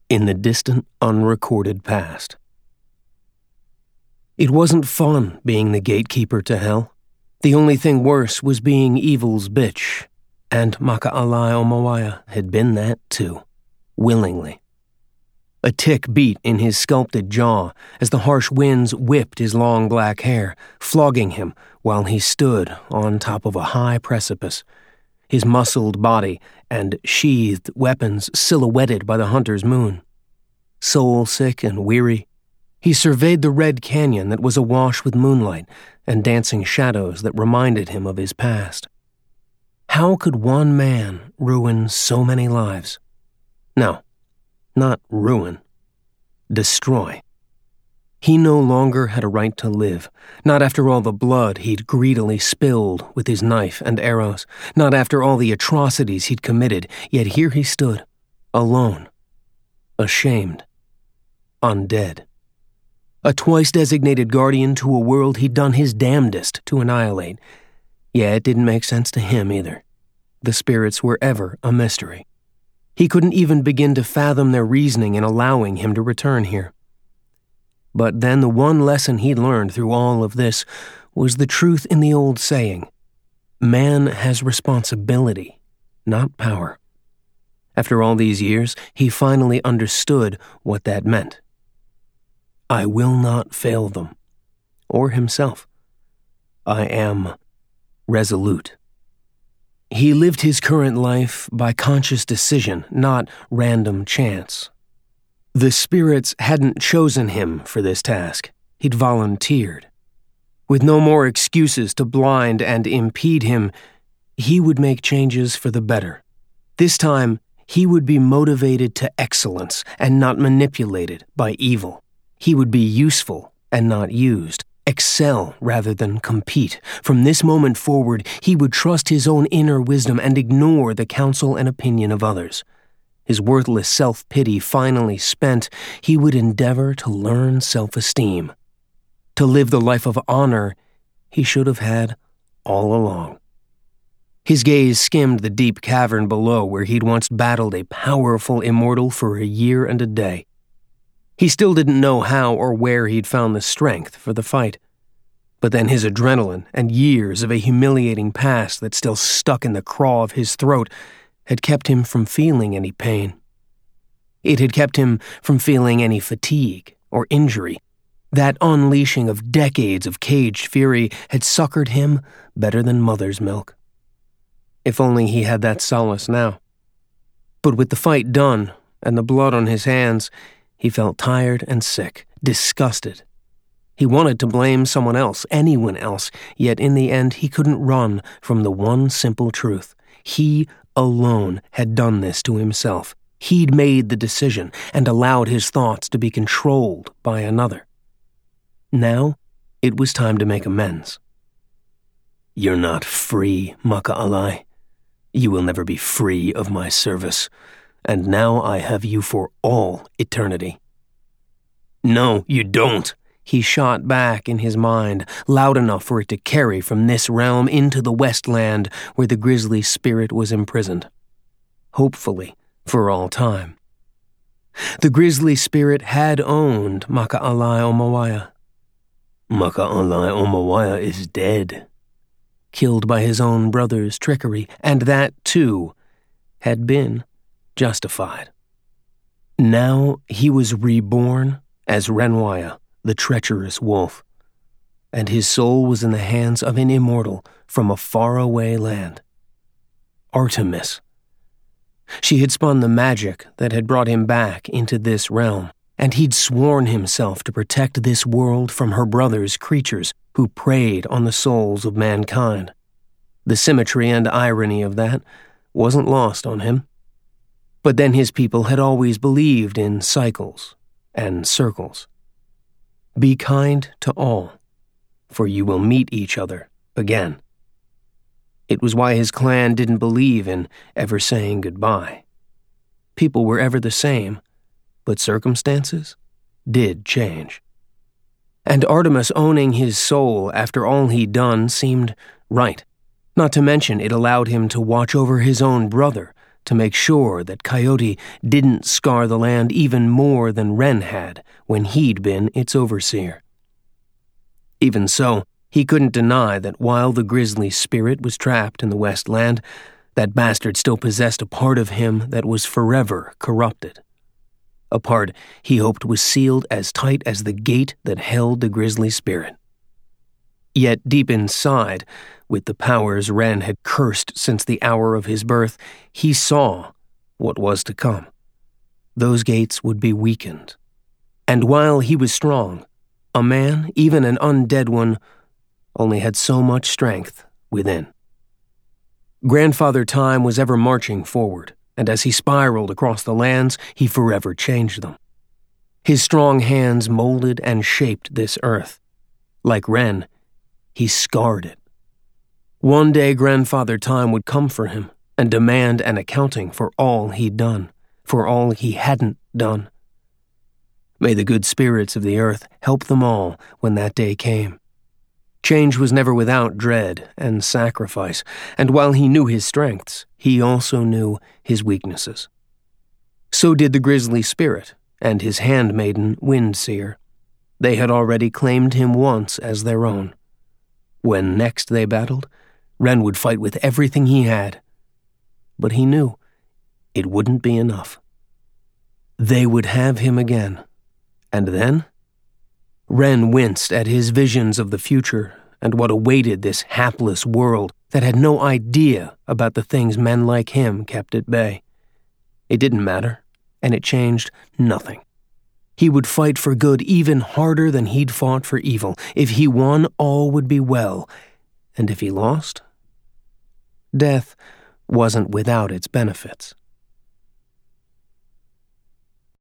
in the distant, unrecorded past. It wasn't fun being the gatekeeper to hell. The only thing worse was being evil's bitch, and Maka'alai Omawaya had been that too, willingly. A tick beat in his sculpted jaw as the harsh winds whipped his long black hair, flogging him while he stood on top of a high precipice, his muscled body and sheathed weapons silhouetted by the hunter's moon. Soul-sick and weary, he surveyed the red canyon that was awash with moonlight and dancing shadows that reminded him of his past. How could one man ruin so many lives? No, not ruin. Destroy. He no longer had a right to live, not after all the blood he'd greedily spilled with his knife and arrows, not after all the atrocities he'd committed, yet here he stood, alone, ashamed, undead. A twice-designated guardian to a world he'd done his damnedest to annihilate. Yeah, it didn't make sense to him either. The spirits were ever a mystery. He couldn't even begin to fathom their reasoning in allowing him to return here. But then the one lesson he'd learned through all of this was the truth in the old saying, man has responsibility, not power. After all these years, he finally understood what that meant. I will not fail them, or himself. I am resolute. He lived his current life by conscious decision, not random chance. The spirits hadn't chosen him for this task. He'd volunteered. With no more excuses to blind and impede him, he would make changes for the better. This time, he would be motivated to excellence and not manipulated by evil. He would be useful and not used, excel rather than compete. From this moment forward, he would trust his own inner wisdom and ignore the counsel and opinion of others. His worthless self-pity finally spent, he would endeavor to learn self-esteem. To live the life of honor he should have had all along. His gaze skimmed the deep cavern below where he'd once battled a powerful immortal for a year and a day. He still didn't know how or where he'd found the strength for the fight. But then his adrenaline and years of a humiliating past that still stuck in the craw of his throat had kept him from feeling any pain. It had kept him from feeling any fatigue or injury. That unleashing of decades of caged fury had suckered him better than mother's milk. If only he had that solace now. But with the fight done and the blood on his hands, he felt tired and sick, disgusted. He wanted to blame someone else, anyone else, yet in the end he couldn't run from the one simple truth. He alone had done this to himself. He'd made the decision and allowed his thoughts to be controlled by another. Now, it was time to make amends. You're not free, Maka'alai. You will never be free of my service. And now I have you for all eternity. No, you don't, he shot back in his mind, loud enough for it to carry from this realm into the Westland where the grisly spirit was imprisoned. Hopefully, for all time. The grisly spirit had owned Maka'alai Omawaya. Maka'alai Omawaya is dead. Killed by his own brother's trickery, and that, too, had been justified. Now he was reborn as Renwaya, the treacherous wolf, and his soul was in the hands of an immortal from a faraway land. Artemis. She had spun the magic that had brought him back into this realm, and he'd sworn himself to protect this world from her brother's creatures who preyed on the souls of mankind. The symmetry and irony of that wasn't lost on him. But then his people had always believed in cycles and circles. Be kind to all, for you will meet each other again. It was why his clan didn't believe in ever saying goodbye. People were ever the same, but circumstances did change. And Artemis owning his soul after all he'd done seemed right. Not to mention it allowed him to watch over his own brother, to make sure that Coyote didn't scar the land even more than Wren had when he'd been its overseer. Even so, he couldn't deny that while the grizzly spirit was trapped in the West Land, that bastard still possessed a part of him that was forever corrupted. A part he hoped was sealed as tight as the gate that held the grizzly spirit. Yet deep inside, with the powers Wren had cursed since the hour of his birth, he saw what was to come. Those gates would be weakened. And while he was strong, a man, even an undead one, only had so much strength within. Grandfather Time was ever marching forward, and as he spiraled across the lands, he forever changed them. His strong hands molded and shaped this earth. Like Wren, he scarred it. One day Grandfather Time would come for him and demand an accounting for all he'd done, for all he hadn't done. May the good spirits of the earth help them all when that day came. Change was never without dread and sacrifice, and while he knew his strengths, he also knew his weaknesses. So did the grizzly spirit and his handmaiden Windseer. They had already claimed him once as their own. When next they battled, Wren would fight with everything he had. But he knew it wouldn't be enough. They would have him again. And then? Wren winced at his visions of the future and what awaited this hapless world that had no idea about the things men like him kept at bay. It didn't matter, and it changed nothing. He would fight for good even harder than he'd fought for evil. If he won, all would be well. And if he lost? Death wasn't without its benefits.